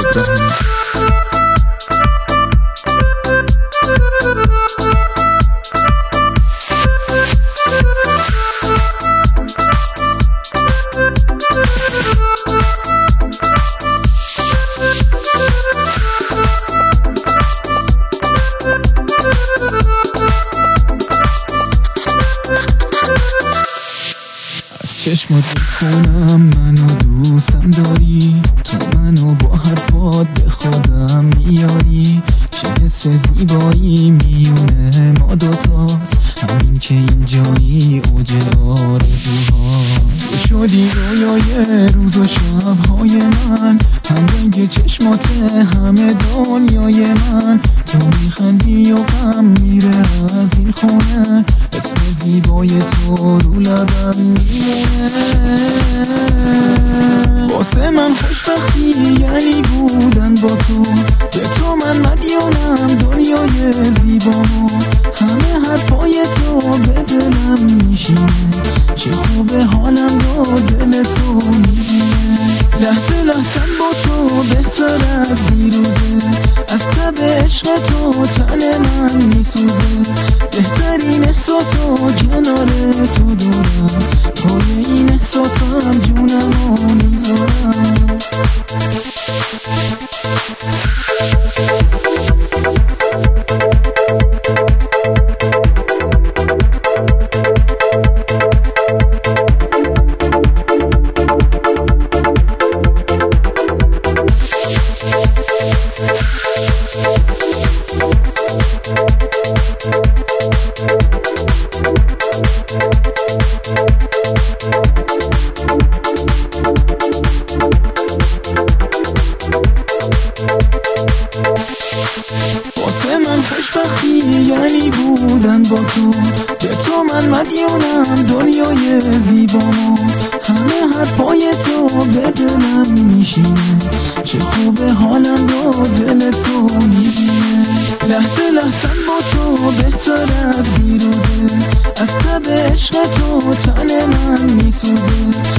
رحیم. چشمات بخونم منو دوستم داری، تو منو با حرفات به خودم میاری. چه حس زیبایی میونه ما دوتاست، همین که اینجایی اوج آرزوها. تو شدی رویای روز و شبهای من، هم رنگ چشماته همه دنیای من. تو میخندی و غم میره از این خونه، اسم زیبای تو رو لبم میمونه. واسه من خوشبختی یعنی بودن با تو، به تو من مدیونم دنیای زیبامو. همه حرفای تو به دلم میشینه، چه خوبه حالم رو دل تو میبینه. لحظه لحظه با تو بهتر از دیروزه، از تب عشق تو تن من میسوزه. بهترین احساسو کنار تو دارم، پای این احساسم جونمو میذارم. واسه من خوشبختی یعنی بودن با تو، به تو من مدیونم دنیای زیبامو. همه حرفای تو به دلم میشینه، چه خوبه حالم رو دل تو میبینه. لحظه لحظه با تو بهتر از دیروزه، از تب عشق تو تن من میسوزه.